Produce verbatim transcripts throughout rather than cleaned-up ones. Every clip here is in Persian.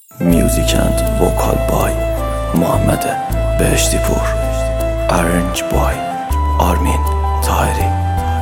Music and vocal by محمد بهشتی پور. Arrange by آرمین طاهری.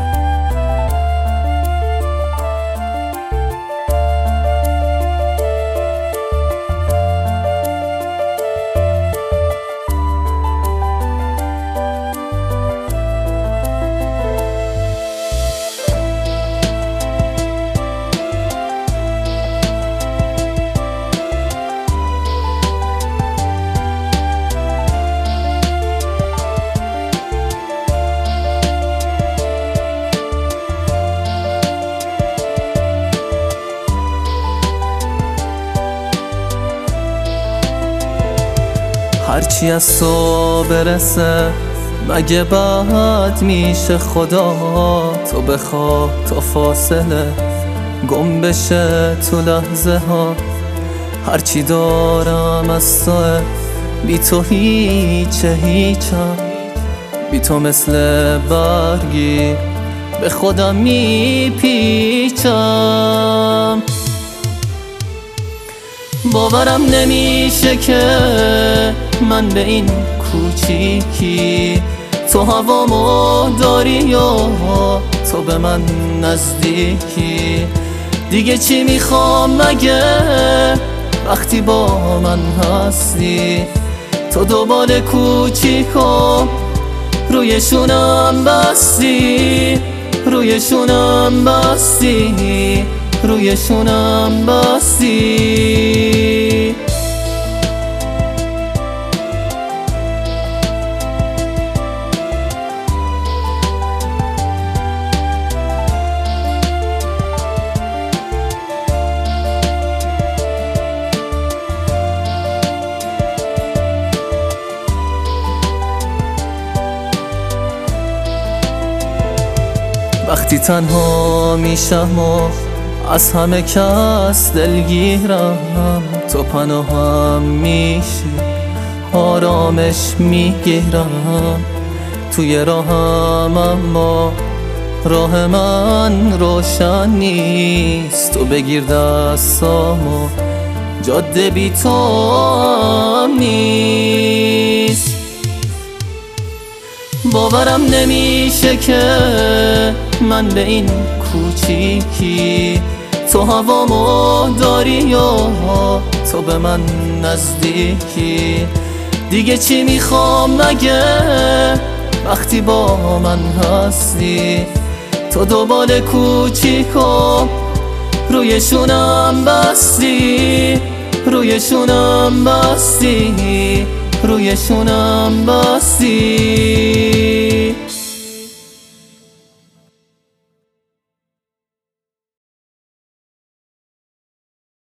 هرچی از تو برسه مگه بد میشه؟ خدا تو بخوا تا فاصله گم بشه تو لحظه ها. هرچی دارم از توه، بی تو هیچه هیچم. بی تو مثل برگی به خودم میپیچم. باورم نمیشه که من به این کوچیکی تو هوامو داری یا تو به من نزدیکی. دیگه چی میخوام مگه وقتی با من هستی؟ تو دوباره کوچیکم رویشونم بستی، رویشونم بستی، رویشونم بستی. وقتی تنها میشم و از همه کس دلگیرم، تو پناهم میشی آرامش میگیرم. توی راهم اما راه من روشن نیست. تو بگیر دستامو جاده بی تو نیست. باورم نمیشه که من به این کوچیکی تو هوامو داری یا تو به من نزدیکی. دیگه چی میخوام مگه وقتی با من هستی؟ تو دوباره کوچیکم رویشونم بستی، رویشونم بستی، رویشونم بستی.